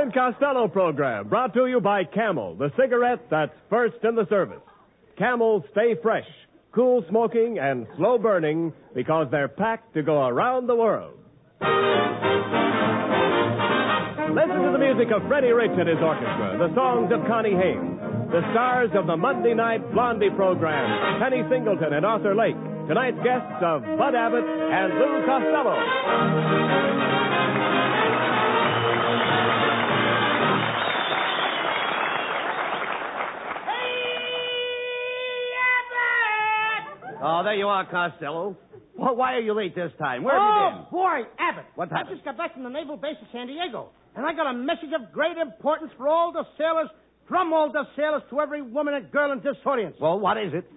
Abbott and Costello program brought to you by Camel, the cigarette that's first in the service. Camel stay fresh, cool smoking, and slow burning because they're packed to go around the world. Listen to the music of Freddie Rich and his orchestra, the songs of Connie Haynes, the stars of the Monday night Blondie program, Penny Singleton and Arthur Lake. Tonight's guests of Bud Abbott and Lou Costello. Oh, there you are, Costello. Well, why are you late this time? Where have you been? Oh, boy, Abbott. What happened? I just got back from the Naval Base of San Diego, and I got a message of great importance for all the sailors, from all the sailors to every woman and girl in this audience. Well, what is it?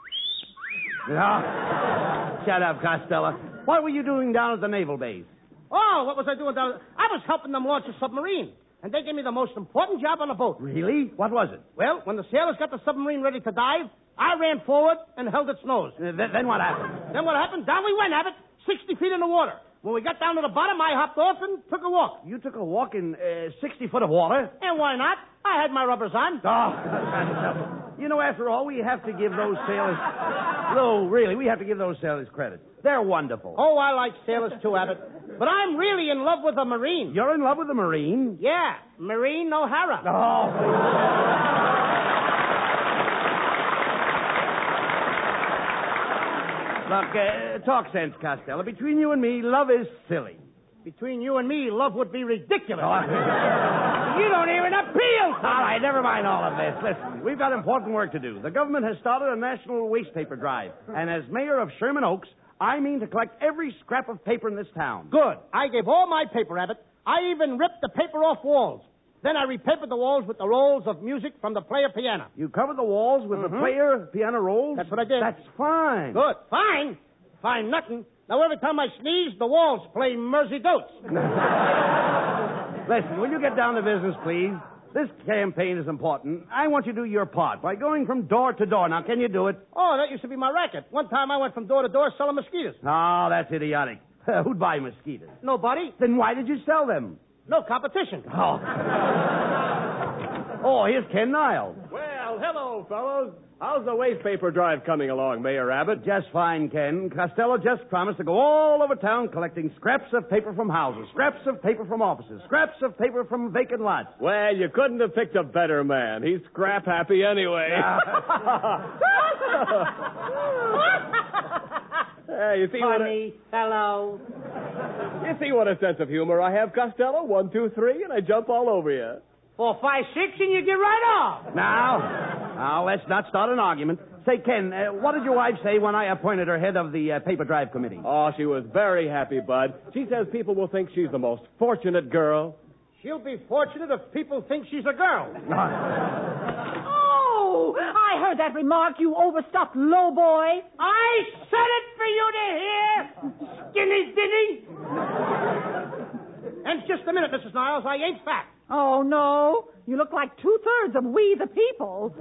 Shut up, Costello. What were you doing down at the Naval Base? Oh, what was I doing down there? I was helping them launch a submarine, and they gave me the most important job on the boat. Really? What was it? Well, when the sailors got the submarine ready to dive, I ran forward and held its nose. Then what happened? Then what happened? Down we went, Abbott, 60 feet in the water. When we got down to the bottom, I hopped off and took a walk. You took a walk in 60 foot of water? And why not? I had my rubbers on. Oh, you know, after all, we have to give those sailors... No, really, we have to give those sailors credit. They're wonderful. Oh, I like sailors too, Abbott. But I'm really in love with a Marine. You're in love with a Marine? Yeah, Marine O'Hara. Oh. Look, talk sense, Costello. Between you and me, love is silly. Between you and me, love would be ridiculous. Oh, you don't even appeal to all right, never mind all of this. Listen, we've got important work to do. The government has started a national waste paper drive. And as mayor of Sherman Oaks, I mean to collect every scrap of paper in this town. Good. I gave all my paper, Abbott. I even ripped the paper off walls. Then I repapered the walls with the rolls of music from the player piano. You covered the walls with the player piano rolls? That's what I did. That's fine. Good. Fine? Fine nothing. Now, every time I sneeze, the walls play Mersey Goats. Listen, will you get down to business, please? This campaign is important. I want you to do your part by going from door to door. Now, can you do it? Oh, that used to be my racket. One time I went from door to door selling mosquitoes. No, that's idiotic. Who'd buy mosquitoes? Nobody. Then why did you sell them? No competition. Oh. Oh, here's Ken Niles. Well, hello, fellows. How's the waste paper drive coming along, Mayor Abbott? Just fine, Ken. Costello just promised to go all over town collecting scraps of paper from houses, scraps of paper from offices, scraps of paper from vacant lots. Well, you couldn't have picked a better man. He's scrap happy anyway. Hey, you see Funny fellow. You see what a sense of humor I have, Costello? 1, 2, 3, and I jump all over you. 4, 5, 6, and you get right off. Now, let's not start an argument. Say, Ken, what did your wife say when I appointed her head of the paper drive committee? Oh, she was very happy, Bud. She says people will think she's the most fortunate girl. She'll be fortunate if people think she's a girl. Oh, I heard that remark, you overstuffed lowboy. I said it for you to hear, skinny dinny. And just a minute, Mrs. Niles, I ain't fat. Oh, no. You look like 2/3 of We the People.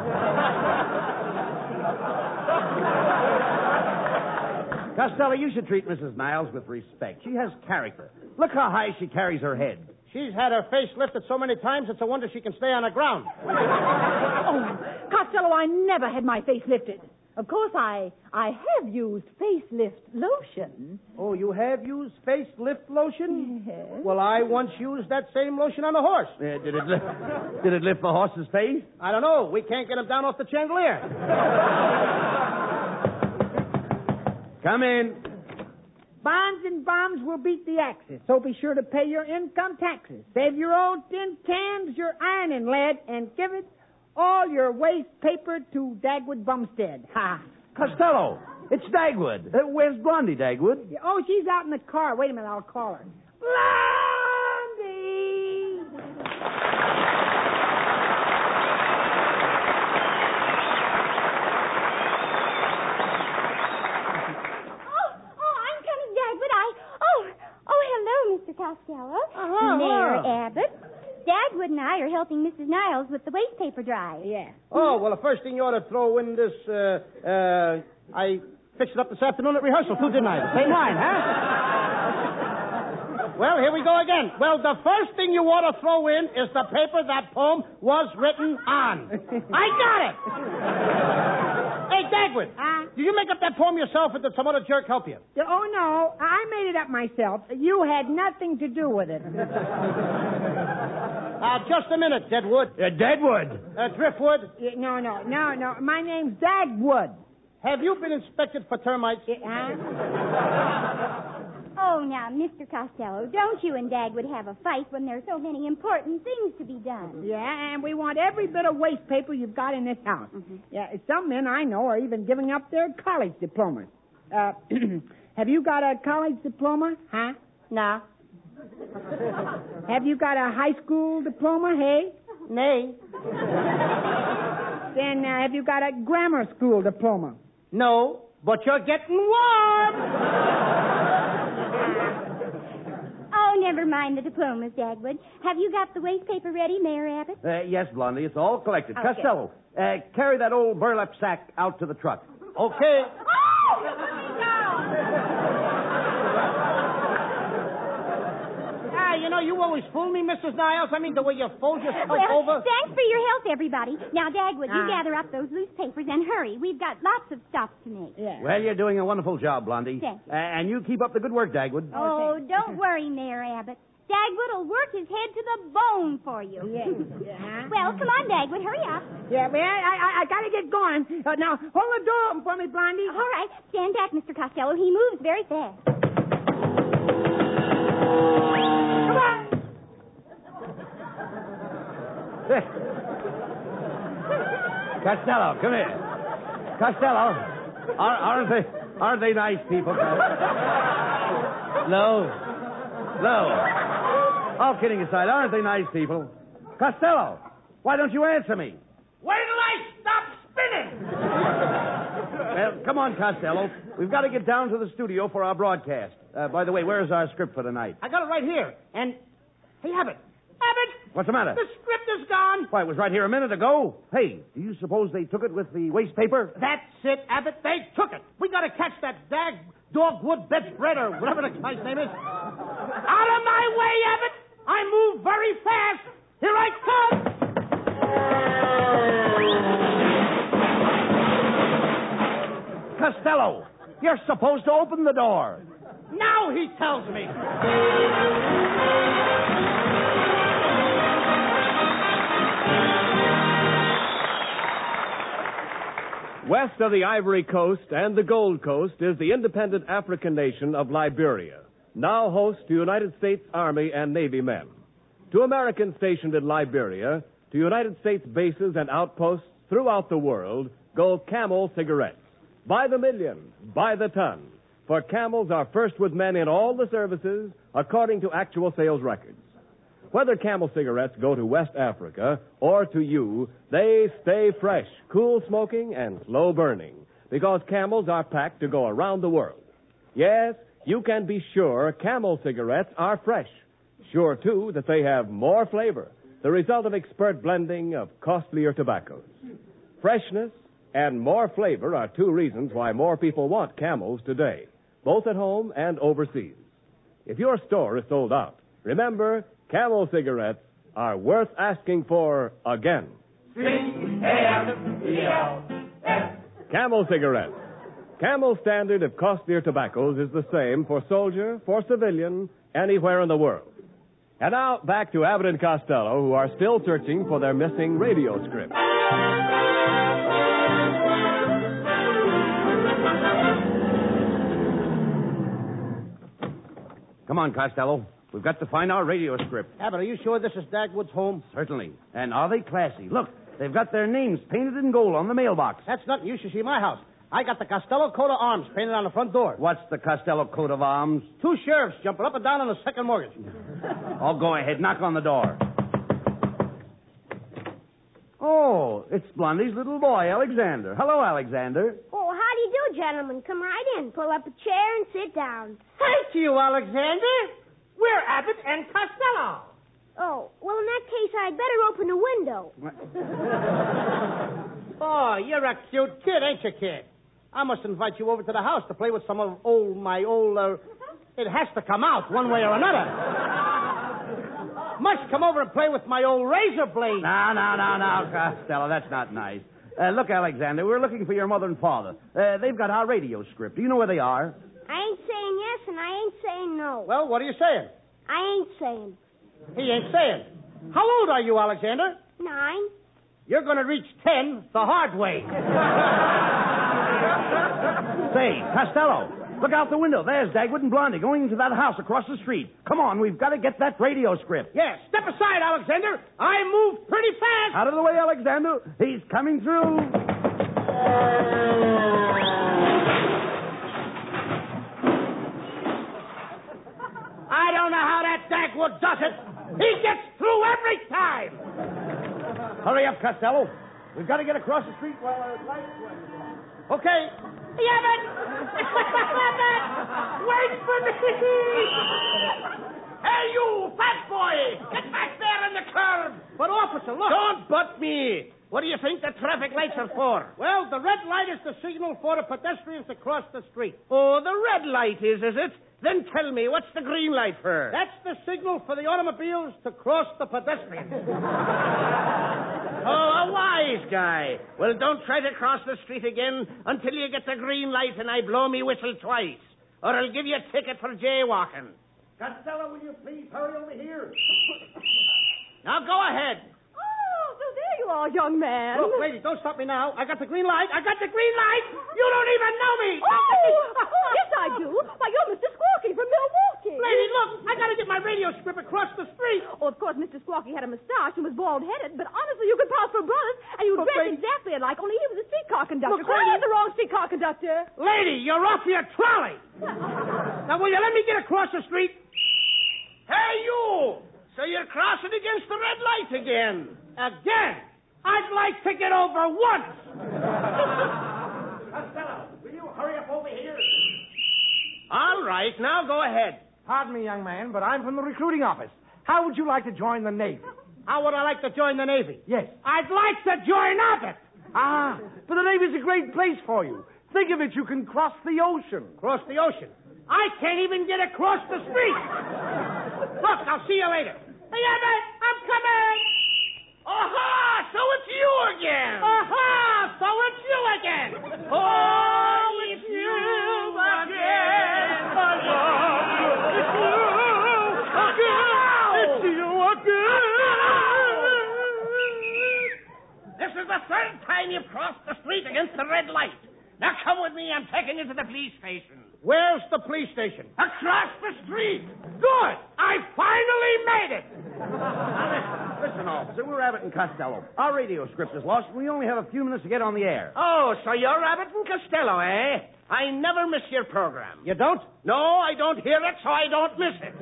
Costello, you should treat Mrs. Niles with respect. She has character. Look how high she carries her head. She's had her face lifted so many times, it's a wonder she can stay on the ground. Oh, Costello, I never had my face lifted. Of course, I have used facelift lotion. Oh, you have used facelift lotion? Yes. Well, I once used that same lotion on a horse. Did it lift the horse's face? I don't know. We can't get him down off the chandelier. Come in. Bonds and bombs will beat the Axis, so be sure to pay your income taxes. Save your old tin cans, your iron and lead, and give it all your waste paper to Dagwood Bumstead. Ha! Costello, it's Dagwood. Where's Blondie, Dagwood? Oh, she's out in the car. Wait a minute, I'll call her. Blondie! Mr. Costello. Mayor Abbott. Dagwood and I are helping Mrs. Niles with the waste paper drive. Yeah. Oh, well, the first thing you ought to throw in this, I fixed it up this afternoon at rehearsal, too, didn't I? The same line, huh? Well, here we go again. Well, the first thing you ought to throw in is the paper that poem was written on. I got it. Hey, Dagwood, did you make up that poem yourself or did some other jerk help you? Oh, no, I made it up myself. You had nothing to do with it. Just a minute, Deadwood. Deadwood? Driftwood. No. My name's Dagwood. Have you been inspected for termites? Oh, now, Mr. Costello, don't you and Dagwood have a fight when there are so many important things to be done? Yeah, and we want every bit of waste paper you've got in this house. Mm-hmm. Yeah, some men I know are even giving up their college diplomas. Have you got a college diploma? Huh? No. Have you got a high school diploma, hey? Nay. Then have you got a grammar school diploma? No, but you're getting warm. Oh, never mind the diplomas, Dagwood. Have you got the waste paper ready, Mayor Abbott? Yes, Blondie, it's all collected. Okay. Costello, carry that old burlap sack out to the truck. Okay. You know, you always fool me, Mrs. Niles. I mean, the way you fold yourself over. Thanks for your help, everybody. Now, Dagwood, you gather up those loose papers and hurry. We've got lots of stuff to make. Yeah. Well, you're doing a wonderful job, Blondie. Thank you. And you keep up the good work, Dagwood. Oh, don't worry, Mayor Abbott. Dagwood will work his head to the bone for you. Yeah. Well, come on, Dagwood, hurry up. Yeah, man, I got to get going. Now, hold the door open for me, Blondie. All right, stand back, Mr. Costello. He moves very fast. Come on. Costello, come here. Costello, aren't they nice people? No. All kidding aside, aren't they nice people? Costello, why don't you answer me? Wait till I stop spinning. Well, come on, Costello. We've got to get down to the studio for our broadcast. By the way, where's our script for tonight? I got it right here. And, hey, Abbott. What's the matter? The script is gone. Why, it was right here a minute ago. Hey, do you suppose they took it with the waste paper? That's it, Abbott. They took it. We got to catch that dogwood bedspread or whatever the guy's name is. Out of my way, Abbott. I move very fast. Here I come. Costello, you're supposed to open the door. Now he tells me. West of the Ivory Coast and the Gold Coast is the independent African nation of Liberia, now host to United States Army and Navy men. To Americans stationed in Liberia, to United States bases and outposts throughout the world, go Camel cigarettes. By the million, by the ton. For Camels are first with men in all the services, according to actual sales records. Whether Camel cigarettes go to West Africa or to you, they stay fresh, cool smoking, and slow burning, because Camels are packed to go around the world. Yes, you can be sure Camel cigarettes are fresh. Sure, too, that they have more flavor, the result of expert blending of costlier tobaccos. Freshness and more flavor are two reasons why more people want Camels today, both at home and overseas. If your store is sold out, remember, Camel cigarettes are worth asking for again. C-A-M-E-L-S. Camel cigarettes. Camel standard of costlier tobaccos is the same for soldier, for civilian, anywhere in the world. And now, back to Abbott and Costello, who are still searching for their missing radio script. Come on, Costello. We've got to find our radio script. Abbott, are you sure this is Dagwood's home? Certainly. And are they classy? Look, they've got their names painted in gold on the mailbox. That's nothing. You should see my house. I got the Costello coat of arms painted on the front door. What's the Costello coat of arms? 2 sheriffs jumping up and down on the second mortgage. Oh, go ahead. Knock on the door. Oh, it's Blondie's little boy, Alexander. Hello, Alexander. Oh, how do you do, gentlemen? Come right in. Pull up a chair and sit down. Thank you, Alexander. We're Abbott and Costello. Oh, well, in that case, I'd better open the window. Oh, you're a cute kid, ain't you, kid? I must invite you over to the house to play with some of my old It has to come out one way or another. Must come over and play with my old razor blade. No, Costello, that's not nice. Look, Alexander, we're looking for your mother and father. They've got our radio script. Do you know where they are? I ain't saying yes and I ain't saying no. Well, what are you saying? I ain't saying. He ain't saying. How old are you, Alexander? 9. You're going to reach 10 the hard way. Say, Costello, look out the window. There's Dagwood and Blondie going into that house across the street. Come on, we've got to get that radio script. Yes, step aside, Alexander. I move pretty fast. Out of the way, Alexander. He's coming through. I don't know how that Dagwood does it. He gets through every time. Hurry up, Costello. We've got to get across the street while our lights run. Okay. Abbott! Wait for me! Hey, you, fat boy! Get back there in the curb! But, officer, look. Don't butt me. What do you think the traffic lights are for? Well, the red light is the signal for the pedestrians to cross the street. Oh, the red light is it? Then tell me, what's the green light for? That's the signal for the automobiles to cross the pedestrians. Oh, a wise guy. Well, don't try to cross the street again until you get the green light and I blow me whistle twice. Or I'll give you a ticket for jaywalking. Costello, will you please hurry over here? Now go ahead. Oh, so there you are, young man. Look, lady, don't stop me now. I got the green light. You don't even know me. Oh, yes, I do. Why, you're Mr. Squawky from Milwaukee. Lady, look, I got to get my radio script across the street. Oh, of course, Mr. Squawky had a mustache and was bald-headed, but honestly, you could pass for brothers, and you dress exactly alike, only he was a streetcar conductor. Look, lady. I had the wrong streetcar conductor. Lady, you're off your trolley. Now, will you let me get across the street? Hey, you! So you're crossing against the red light again. Again? I'd like to get over once. Costello, will you hurry up over here? All right, now go ahead. Pardon me, young man, but I'm from the recruiting office. How would you like to join the Navy? How would I like to join the Navy? Yes. I'd like to join up it. Ah, but the Navy's a great place for you. Think of it, you can cross the ocean. Cross the ocean? I can't even get across the street. Look, I'll see you later. Hey, Abbott, I'm coming. Aha, so it's you again. Aha, so it's you again. Oh, it's you again. It's you again. This is the third time you've crossed the street against the red light. Now come with me. I'm taking you to the police station. Where's the police station? Across the street. Good. I finally made it. Listen, officer, we're Abbott and Costello. Our radio script is lost, and we only have a few minutes to get on the air. Oh, so you're Abbott and Costello, eh? I never miss your program. You don't? No, I don't hear it, so I don't miss it.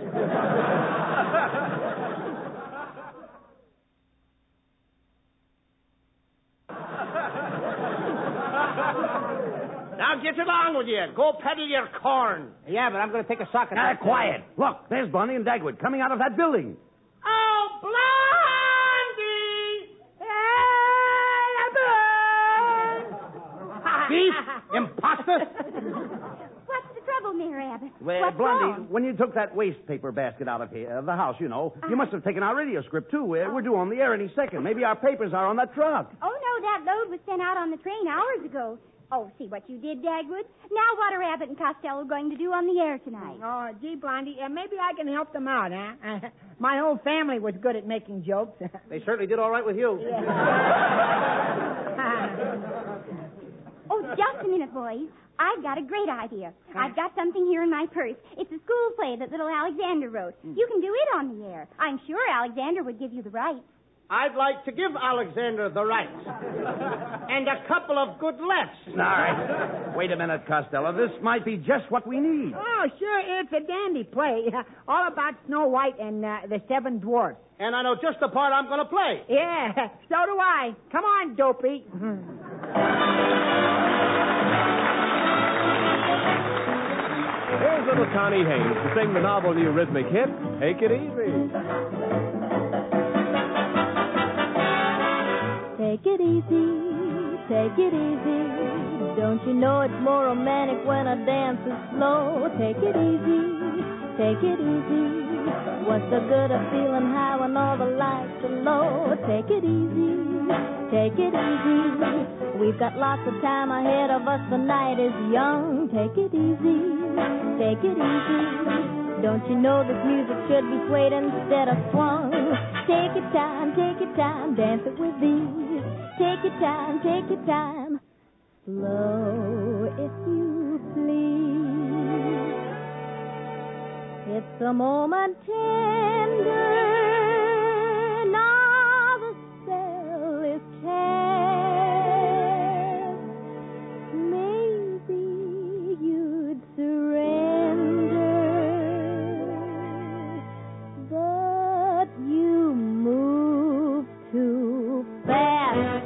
Now get along with you. Go peddle your corn. Yeah, but I'm going to take a sock at that. Quiet. Look, there's Blondie and Dagwood coming out of that building. Oh, Blondie! Thief! Imposter! What's the trouble, Mayor Abbott? Well, What's Blondie, wrong? when you took that waste paper basket out of here, the house, you know, you must have taken our radio script, too. We're due on the air any second. Maybe our papers are on that truck. Oh, no, that load was sent out on the train hours ago. Oh, see what you did, Dagwood. Now what are Abbott and Costello going to do on the air tonight? Oh, gee, Blondie, maybe I can help them out, huh? My whole family was good at making jokes. They certainly did all right with you. Oh, just a minute, boys. I've got a great idea. I've got something here in my purse. It's a school play that little Alexander wrote. You can do it on the air. I'm sure Alexander would give you the rights. I'd like to give Alexander the rights. And a couple of good lefts. All right. Wait a minute, Costello. This might be just what we need. Oh, sure, it's a dandy play. All about Snow White and the Seven Dwarfs. And I know just the part I'm going to play. Yeah, so do I. Come on, Dopey. Here's little Connie Haynes to sing the novel new rhythmic hit, Take It Easy. Take it easy, take it easy. Don't you know it's more romantic when a dance is slow? Take it easy, take it easy. What's the good of feeling high when all the lights are low? Take it easy, take it easy. We've got lots of time ahead of us, the night is young. Take it easy, take it easy. Don't you know this music should be swayed instead of swung? Take your time, dance it with ease. Take your time, slow if you please. It's a moment tender, now the spell is cast. Maybe you'd surrender, but you move too fast.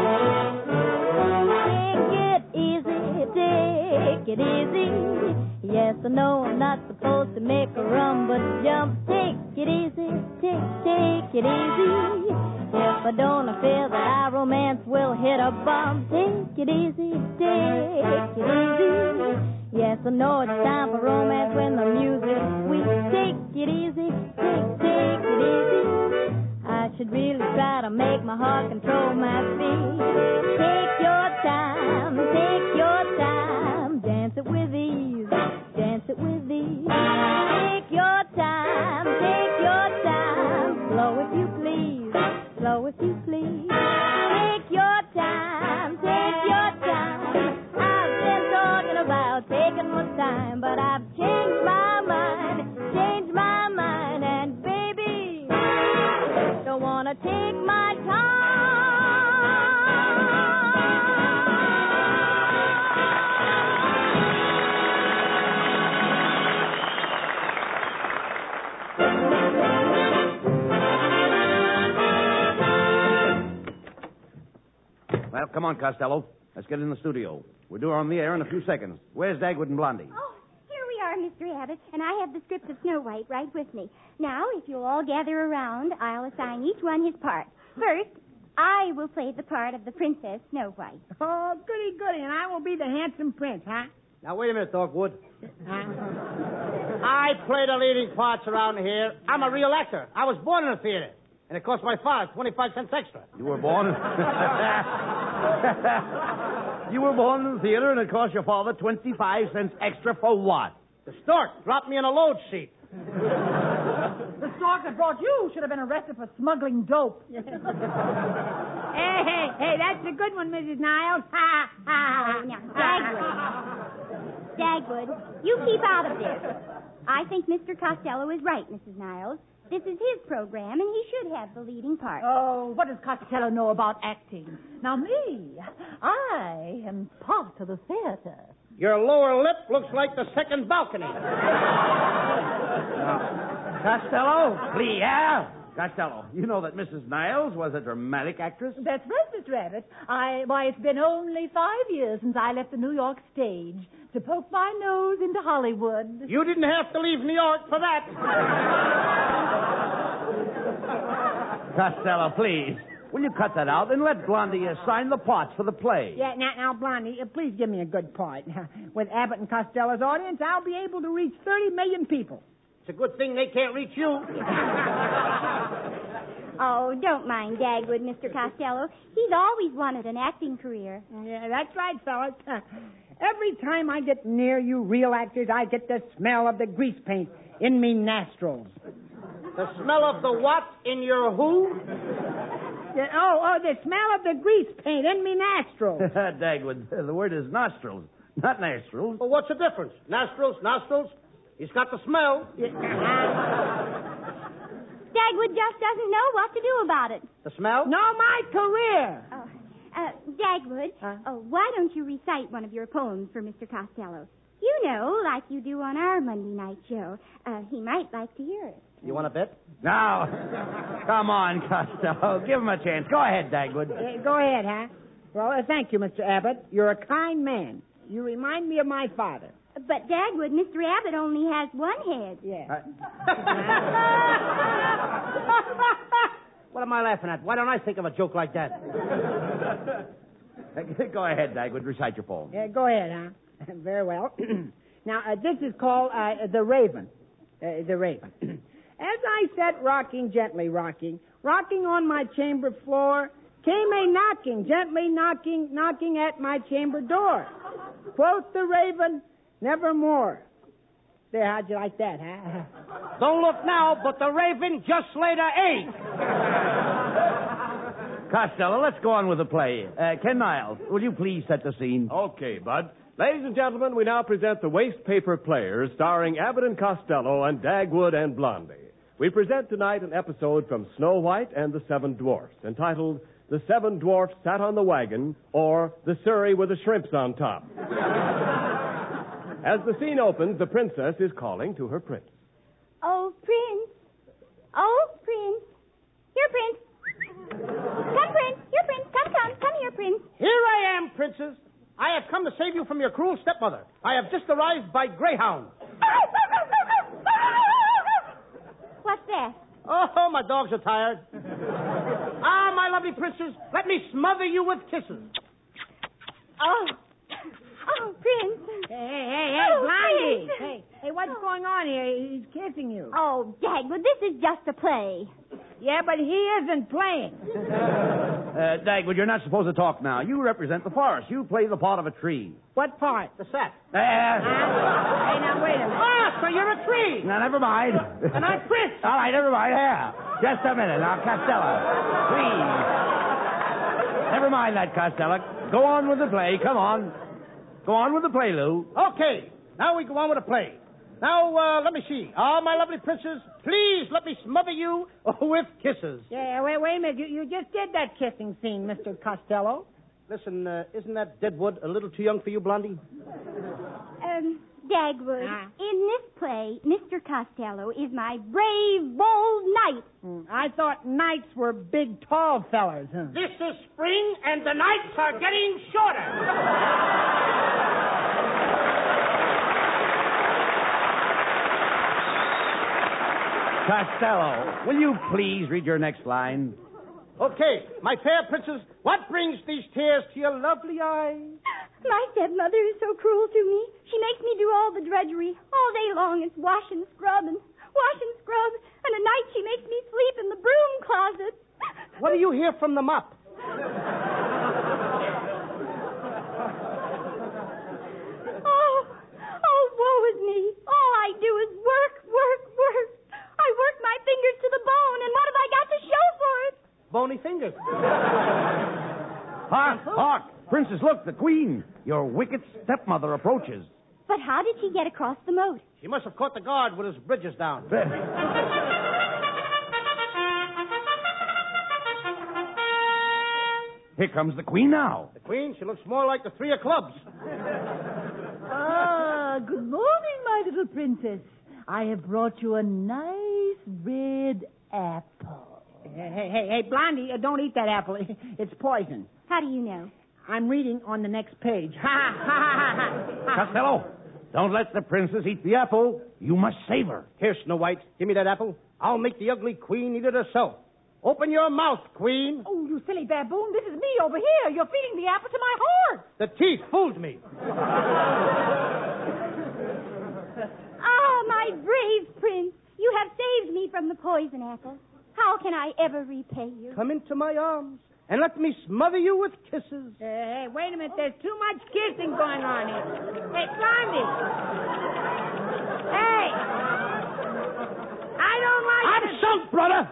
Take it easy. Yes, I know I'm not supposed to make a run, but jump. Take it easy, take it easy. If I don't, I fear that our romance will hit a bump. Take it easy, take it easy. Yes, I know it's time for romance when the music's sweet. Take it easy, take it easy. I should really try to make my heart control my feet. Take your time, dance it with ease, dance it with ease. Take your time, slow if you please, slow if you please. Take your time, I've been talking about taking my time, but I've changed my mind, and baby, don't wanna take my time. Well, come on, Costello. Let's get in the studio. We're due on the air in a few seconds. Where's Dagwood and Blondie? Oh, here we are, Mr. Abbott, and I have the script of Snow White right with me. Now, if you'll all gather around, I'll assign each one his part. First, I will play the part of the Princess Snow White. Oh, goody, and I will be the handsome prince, huh? Now, wait a minute, Dogwood. I play the leading parts around here. I'm a real actor. I was born in a theater. And it cost my father 25 cents extra. You were born in... You were born in the theater and it cost your father 25 cents extra for what? The stork dropped me in a load seat. The stork that brought you should have been arrested for smuggling dope. Hey, that's a good one, Mrs. Niles. Ha, ha, Now, Dagwood, you keep out of this. I think Mr. Costello is right, Mrs. Niles. This is his program, and he should have the leading part. Oh, what does Costello know about acting? Now, me, I am part of the theater. Your lower lip looks like the second balcony. Costello, please. Yeah. Costello, you know that Mrs. Niles was a dramatic actress? That's right, Mr. Abbott. Why, it's been only 5 years since I left the New York stage to poke my nose into Hollywood. You didn't have to leave New York for that. Costello, please. Will you cut that out and let Blondie assign the parts for the play? Yeah, now, Blondie, please give me a good part. With Abbott and Costello's audience, I'll be able to reach 30 million people. It's a good thing they can't reach you. Oh, don't mind Dagwood, Mr. Costello. He's always wanted an acting career. Yeah, that's right, fellas. Every time I get near you real actors, I get the smell of the grease paint in me nostrils. The smell of the what in your who? The smell of the grease paint in me nostrils. Dagwood, the word is nostrils, not nostrils. Well, what's the difference? Nostrils. He's got the smell. Dagwood just doesn't know what to do about it. The smell? No, my career. Dagwood, why don't you recite one of your poems for Mr. Costello? You know, like you do on our Monday night show. He might like to hear it. You want a bit? Now, come on, Costello. Give him a chance. Go ahead, Dagwood. Go ahead, huh? Well, thank you, Mr. Abbott. You're a kind man. You remind me of my father. But, Dagwood, Mr. Abbott only has one head. Yeah. What am I laughing at? Why don't I think of a joke like that? Go ahead, Dagwood. Recite your poem. Go ahead, huh? Very well. Now, this is called The Raven. The Raven. As I sat rocking, gently rocking on my chamber floor, came a knocking, gently knocking at my chamber door. Quoth the Raven, nevermore. There, how'd you like that, huh? Don't look now, but the Raven just laid an egg. Costello, let's go on with the play. Ken Niles, will you please set the scene? Okay, Bud. Ladies and gentlemen, we now present the Waste Paper Players, starring Abbott and Costello and Dagwood and Blondie. We present tonight an episode from Snow White and the Seven Dwarfs, entitled The Seven Dwarfs Sat on the Wagon, or The Surrey with the Shrimps on Top. As the scene opens, the princess is calling to her prince. Oh, Prince. Oh, Prince. Here, Prince. Come, Prince. Here, Prince. Come here, Prince. Here I am, Princess. I have come to save you from your cruel stepmother. I have just arrived by Greyhound. What's that? Oh, my dogs are tired. My lovely princess, let me smother you with kisses. Oh, Prince. Hey, Oh, Blondie. Prince. Hey, what's going on here? He's kissing you. Oh, Dagwood, this is just a play. Yeah, but he isn't playing. Dagwood, you're not supposed to talk now. You represent the forest. You play the part of a tree. What part? The set. Hey, now, wait a minute. Ah, so you're a tree. Now, never mind. And I'm Prince. All right, never mind. Here. Just a minute. Now, Costello, please. Never mind that, Costello. Go on with the play. Come on. Go on with the play, Lou. Okay, now we go on with the play. Now, let me see. My lovely princess, please let me smother you with kisses. Yeah, wait a minute. You just did that kissing scene, Mr. Costello. Listen, isn't that Deadwood a little too young for you, Blondie? Dagwood, in this play, Mr. Costello is my brave, bold knight. I thought knights were big, tall fellers. Huh? This is spring, and the nights are getting shorter. Costello, will you please read your next line? Okay, my fair princess, what brings these tears to your lovely eyes? My stepmother is so cruel to me. She makes me do all the drudgery. All day long it's wash and scrub. And at night she makes me sleep in the broom closet. What do you hear from the mop? Oh, woe is me. All I do is work. I work my fingers to the bone, and what have I got to show for it? Bony fingers. Hark! Princess, look, the queen. Your wicked stepmother approaches. But how did she get across the moat? She must have caught the guard with his bridges down. Here comes the queen now. The queen, she looks more like the three of clubs. Good morning, my little princess. I have brought you a nice red apple. Hey, Blondie, don't eat that apple. It's poison. How do you know? I'm reading on the next page. Costello, don't let the princess eat the apple. You must save her. Here, Snow White, give me that apple. I'll make the ugly queen eat it herself. Open your mouth, queen. Oh, you silly baboon. This is me over here. You're feeding the apple to my horse. The teeth fooled me. My brave prince, you have saved me from the poison apple. How can I ever repay you? Come into my arms and let me smother you with kisses. Hey, wait a minute. There's too much kissing going on here. Hey, Blondie. Hey. I don't like I'm sunk, brother.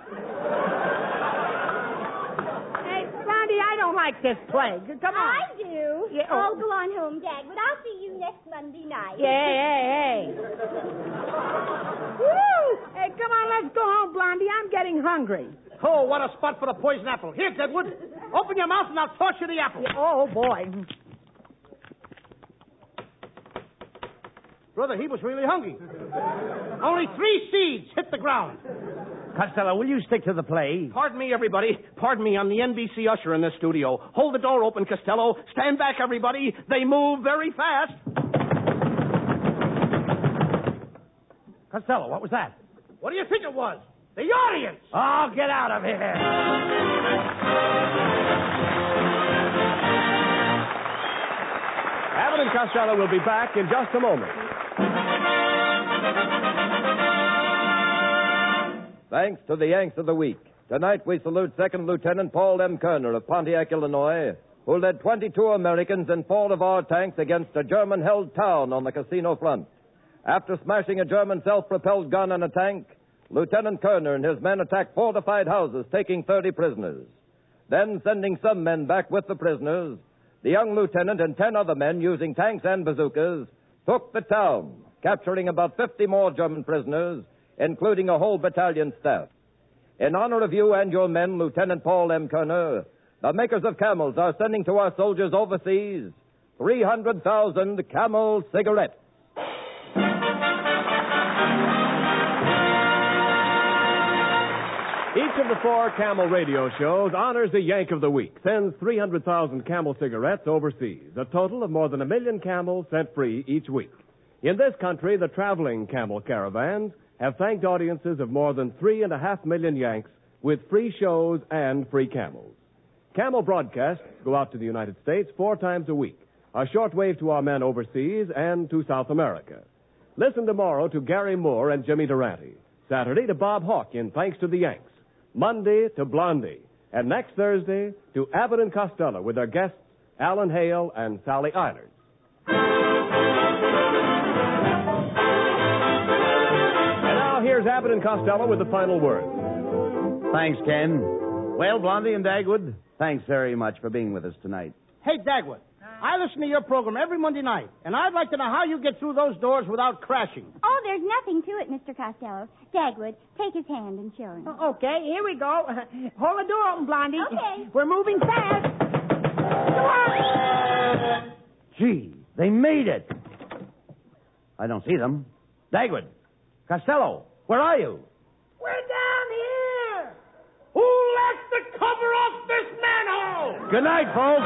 Hey, Blondie, I don't like this play. Come on. I do. Yeah, I'll go on home, Dagwood. I'll see you next Monday night. Hey. Woo! Hey, come on, let's go home, Blondie. I'm getting hungry. Oh, what a spot for the poison apple. Here, Deadwood. Open your mouth and I'll toss you the apple. Oh, boy. Brother, he was really hungry. Only 3 seeds hit the ground. Costello, will you stick to the play? Pardon me, everybody. Pardon me, I'm the NBC usher in this studio. Hold the door open, Costello. Stand back, everybody. They move very fast. Costello, what was that? What do you think it was? The audience! Oh, get out of here. Abbott and Costello will be back in just a moment. Thanks to the Yanks of the Week. Tonight we salute Second Lieutenant Paul M. Kerner of Pontiac, Illinois, who led 22 Americans in fall of our tanks against a German-held town on the casino front. After smashing a German self-propelled gun and a tank, Lieutenant Kerner and his men attacked fortified houses, taking 30 prisoners. Then, sending some men back with the prisoners, the young lieutenant and 10 other men, using tanks and bazookas, took the town, capturing about 50 more German prisoners, including a whole battalion staff. In honor of you and your men, Lieutenant Paul M. Kerner, the makers of Camels are sending to our soldiers overseas 300,000 Camel cigarettes. Each of the 4 Camel radio shows honors the Yank of the Week, sends 300,000 Camel cigarettes overseas, a total of more than 1 million Camels sent free each week. In this country, the traveling Camel caravans have thanked audiences of more than 3.5 million Yanks with free shows and free Camels. Camel broadcasts go out to the United States 4 times a week, a shortwave to our men overseas and to South America. Listen tomorrow to Gary Moore and Jimmy Durante. Saturday to Bob Hawke in Thanks to the Yanks. Monday to Blondie. And next Thursday to Abbott and Costello with their guests Alan Hale and Sally Eilers. And now here's Abbott and Costello with the final word. Thanks, Ken. Well, Blondie and Dagwood, thanks very much for being with us tonight. Hey, Dagwood, I listen to your program every Monday night, and I'd like to know how you get through those doors without crashing. Oh, there's nothing to it, Mr. Costello. Dagwood, take his hand and show him. Okay, here we go. Hold the door open, Blondie. Okay. We're moving fast. Come on. Gee, they made it. I don't see them. Dagwood, Costello, where are you? We're down here. Who left the cover off this manhole? Good night, folks.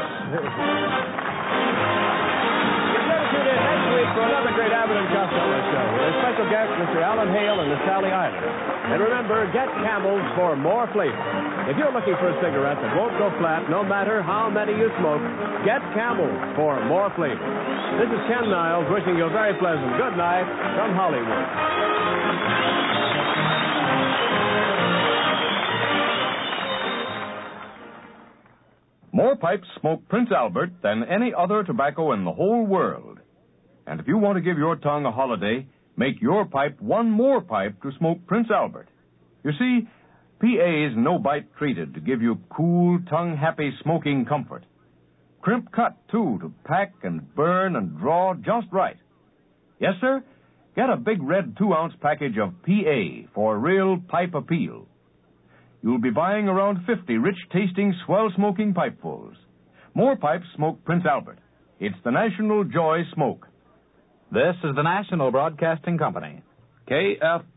Tune in next week for another great Abbott and Costello show with our special guests, Mr. Alan Hale and Miss Sally Eilers. And remember, get Camels for more flavor. If you're looking for a cigarette that won't go flat no matter how many you smoke, get Camels for more flavor. This is Ken Niles wishing you a very pleasant good night from Hollywood. More pipes smoke Prince Albert than any other tobacco in the whole world. And if you want to give your tongue a holiday, make your pipe one more pipe to smoke Prince Albert. You see, PA's no-bite treated to give you cool, tongue-happy smoking comfort. Crimp cut, too, to pack and burn and draw just right. Yes, sir, get a big red 2-ounce package of PA for real pipe appeal. You'll be buying around 50 rich-tasting, swell-smoking pipefuls. More pipes smoke Prince Albert. It's the National Joy Smoke. This is the National Broadcasting Company. KF